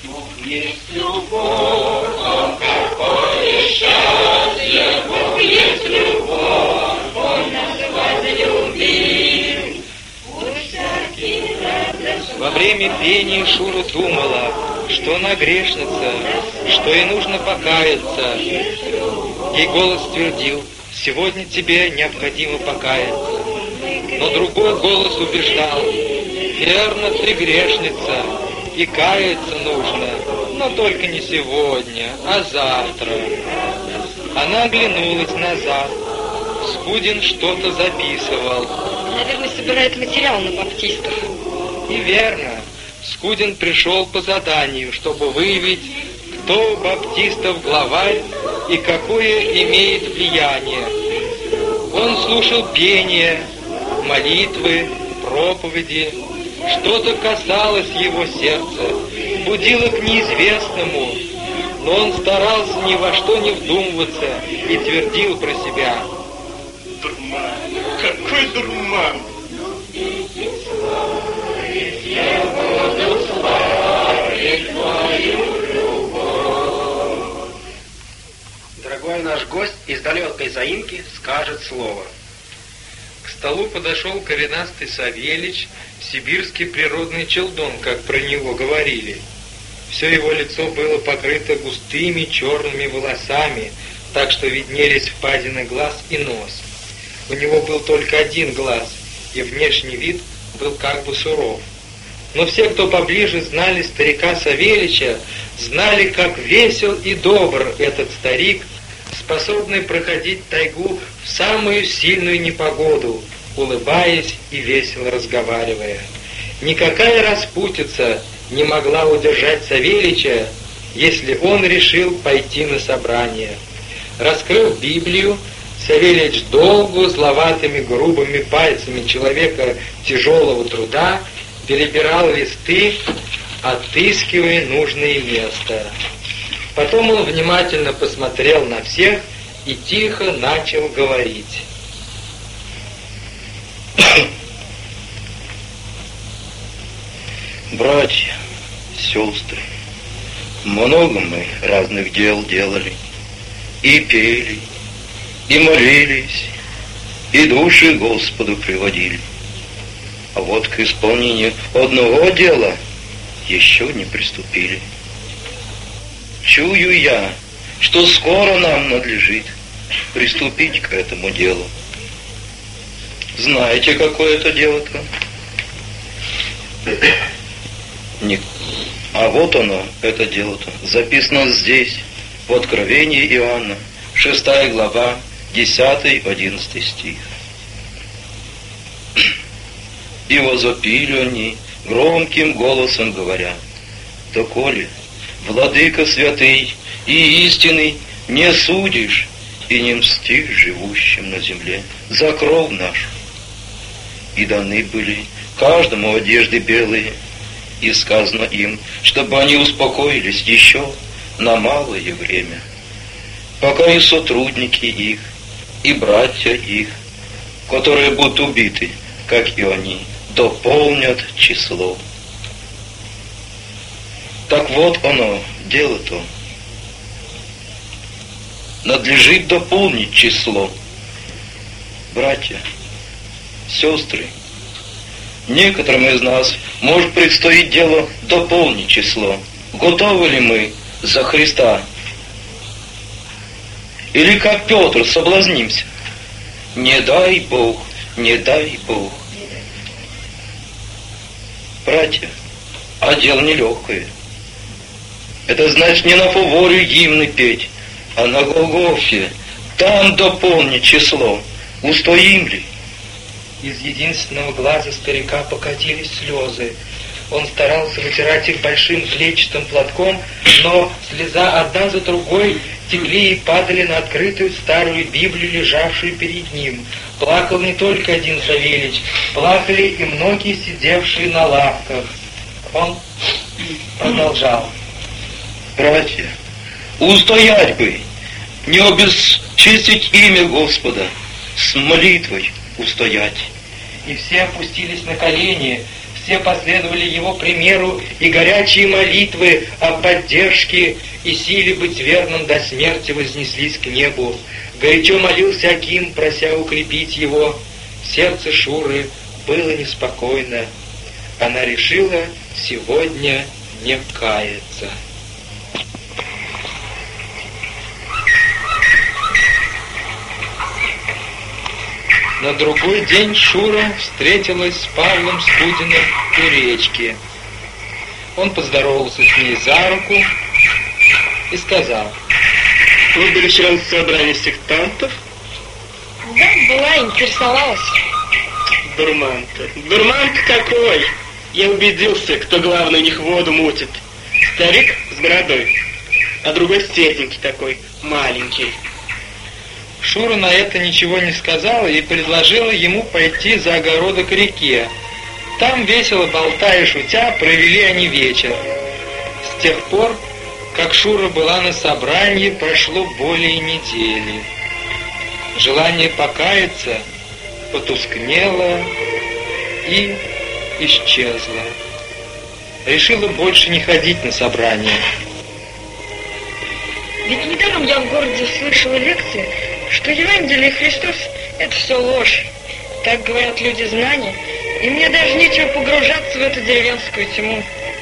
Есть любовь, о, какое счастье, Бог есть любовь, Он нас возлюбил. Пусть всякий радость. Во время пения Шура думала, что она грешница, что ей нужно покаяться. Ей голос твердил: сегодня тебе необходимо покаяться. Но другой голос убеждал: верно, ты грешница, и каяться нужно, но только не сегодня, а завтра. Она оглянулась назад. Скудин что-то записывал. Наверное, собирает материал на баптистов. И верно, Скудин пришел по заданию, чтобы выявить, кто у баптистов главарь и какое имеет влияние. Он слушал пение, молитвы, проповеди. Что-то касалось его сердца, будило к неизвестному, но он старался ни во что не вдумываться и твердил про себя: дурман, какой дурман! Я буду славить твою любовь. Дорогой наш гость из далекой заимки скажет слово. К столу подошел коренастый Савельич, сибирский природный челдон, как про него говорили. Все его лицо было покрыто густыми черными волосами, так что виднелись впадины глаз и нос. У него был только один глаз, и внешний вид был как бы суров. Но все, кто поближе знали старика Савельича, знали, как весел и добр этот старик, способный проходить тайгу в самую сильную непогоду, улыбаясь и весело разговаривая. Никакая распутица не могла удержать Савельича, если он решил пойти на собрание. Раскрыв Библию, Савельич долго, зловатыми грубыми пальцами человека тяжелого труда перебирал листы, отыскивая нужное место. Потом он внимательно посмотрел на всех и тихо начал говорить. Братья, сестры, много мы разных дел делали, и пели, и молились, и души Господу приводили. А вот к исполнению одного дела еще не приступили. Чую я, что скоро нам надлежит приступить к этому делу. Знаете, какое это дело-то? А вот оно, это дело-то, записано здесь, в Откровении Иоанна, 6 глава, 10-11 стих. «И возопили они громким голосом, говоря: доколе, Владыка святый и истинный, не судишь и не мстишь живущим на земле за кровь нашу. И даны были каждому одежды белые, и сказано им, чтобы они успокоились еще на малое время, пока и сотрудники их, и братья их, которые будут убиты, как и они, дополнят число». Так вот оно, дело-то. Надлежит дополнить число. Братья, сестры, некоторым из нас может предстоить дело дополнить число. Готовы ли мы за Христа? Или как Петр соблазнимся? Не дай Бог, не дай Бог. Братья, а дело нелегкое. Это значит не на фаворе гимны петь, а на Голгофе. Там дополнить число. Устоим ли? Из единственного глаза старика покатились слезы. Он старался вытирать их большим клетчатым платком, но слеза одна за другой текли и падали на открытую старую Библию, лежавшую перед ним. Плакал не только один Савельич, плакали и многие сидевшие на лавках. Он продолжал. Братья, устоять бы, не обесчестить имя Господа, с молитвой устоять. И все опустились на колени, все последовали его примеру, и горячие молитвы о поддержке и силе быть верным до смерти вознеслись к небу. Горячо молился Аким, прося укрепить его. Сердце Шуры было неспокойно. Она решила сегодня не каяться. На другой день Шура встретилась с Павлом Скудиным у речки. Он поздоровался с ней за руку и сказал: Вы были вчера на собрании сектантов? Да, была, интересовалась. Дурман-то. Дурман-то какой! Я убедился, кто главный у них воду мутит. Старик с бородой, а другой степенький такой, маленький. Шура на это ничего не сказала и предложила ему пойти за огородок к реке. Там, весело болтая и шутя, провели они вечер. С тех пор, как Шура была на собрании, прошло более недели. Желание покаяться потускнело и исчезло. Решила больше не ходить на собрание. Ведь недаром я в городе слышала лекции, что Евангелие Христос — это все ложь. Так говорят люди знания, и мне даже нечего погружаться в эту деревенскую тьму.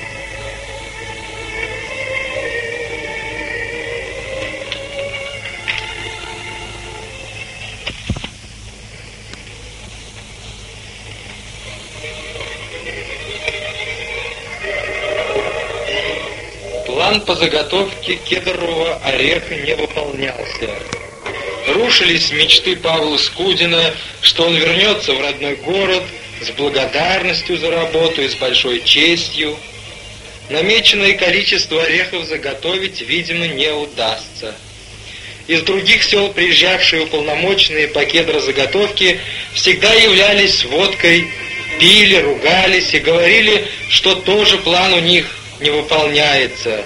План по заготовке кедрового ореха не выполнялся. Рушились мечты Павла Скудина, что он вернется в родной город с благодарностью за работу и с большой честью. Намеченное количество орехов заготовить, видимо, не удастся. Из других сел приезжавшие уполномоченные по кедрозаготовке всегда являлись с водкой, пили, ругались и говорили, что тоже план у них не выполняется.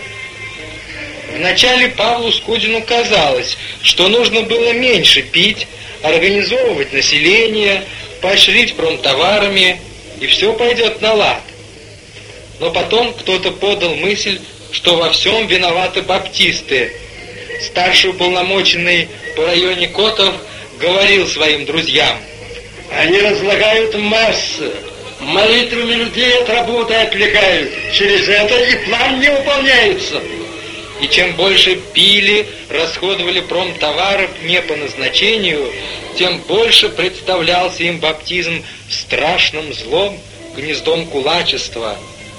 Вначале Павлу Скудину казалось, что нужно было меньше пить, организовывать население, поощрить промтоварами, и все пойдет на лад. Но потом кто-то подал мысль, что во всем виноваты баптисты. Старший уполномоченный по районе Котов говорил своим друзьям: Они разлагают массы, молитвами людей от работы отвлекают. Через это и план не выполняется. И чем больше пили, расходовали промтоваров не по назначению, тем больше представлялся им баптизм страшным злом, гнездом кулачества.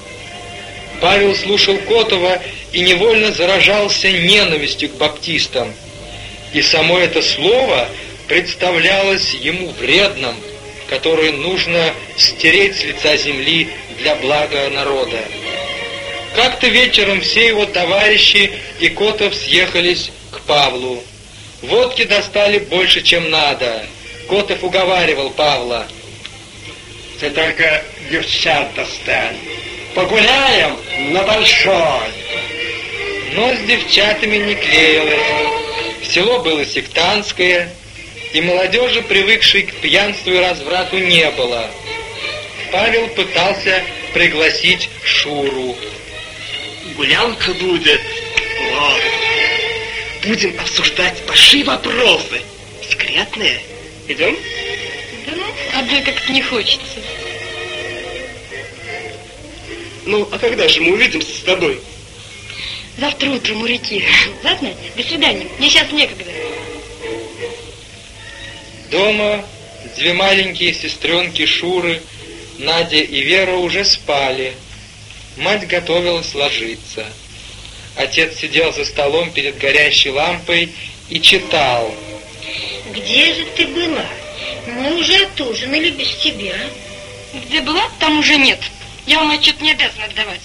Павел слушал Котова и невольно заражался ненавистью к баптистам. И само это слово представлялось ему вредным, которое нужно стереть с лица земли для блага народа. Как-то вечером все его товарищи и Котов съехались к Павлу. Водки достали больше, чем надо. Котов уговаривал Павла: Ты только девчат достань. Погуляем на большой. Но с девчатами не клеилось. Село было сектантское, и молодежи, привыкшей к пьянству и разврату, не было. Павел пытался пригласить Шуру. Гулянка будет. Вот. Будем обсуждать большие вопросы. Секретные. Идем? Да ну, одной как-то не хочется. Ну, а когда же мы увидимся с тобой? Завтра утром у реки. Ладно? До свидания. Мне сейчас некогда. Дома две маленькие сестренки Шуры, Надя и Вера, уже спали. Мать готовилась ложиться. Отец сидел за столом перед горящей лампой и читал. Где же ты была? Мы уже отужинали без тебя. Где была, там уже нет. Я вам отчет не обязана отдавать.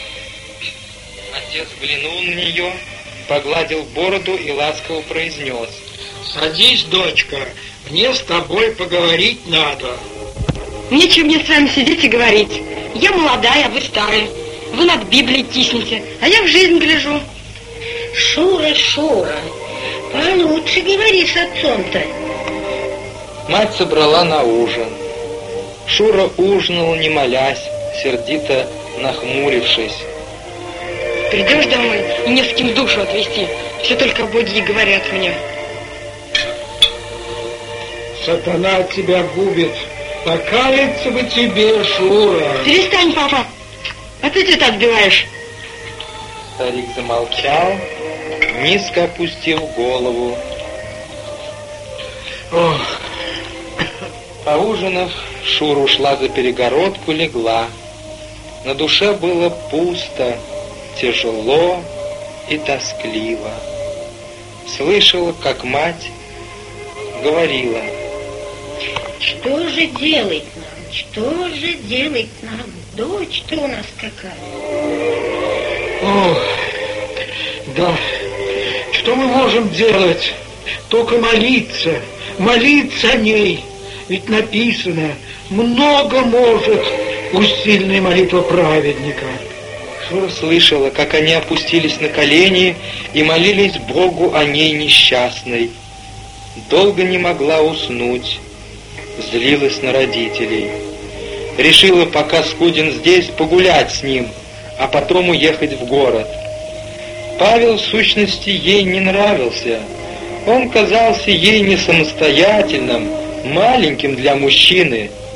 Отец взглянул на нее, погладил бороду и ласково произнес: Садись, дочка, мне с тобой поговорить надо. Нечего мне с вами сидеть и говорить. Я молодая, а вы старые. Вы над Библией тиснете, а я в жизнь гляжу. Шура, Шура, получше говори с отцом-то. Мать собрала на ужин. Шура ужинала, не молясь, сердито нахмурившись. Придешь домой и не с кем душу отвести. Все только боги и говорят мне. Сатана тебя губит. Покаяться бы тебе, Шура. Перестань, папа. А ты так отбиваешь. Старик замолчал, низко опустив голову. Ох. Поужинав, Шура ушла за перегородку, легла. На душе было пусто, тяжело и тоскливо. Слышала, как мать говорила: Что же делать нам? Что же делать нам? Дочь-то у нас какая. Ох, да, что мы можем делать? Только молиться, молиться о ней. Ведь написано, много может усильная молитва праведника. Шура слышала, как они опустились на колени и молились Богу о ней несчастной. Долго не могла уснуть, злилась на родителей. Решила, пока Скудин здесь, погулять с ним, а потом уехать в город. Павел, в сущности, ей не нравился. Он казался ей не самостоятельным, маленьким для мужчины,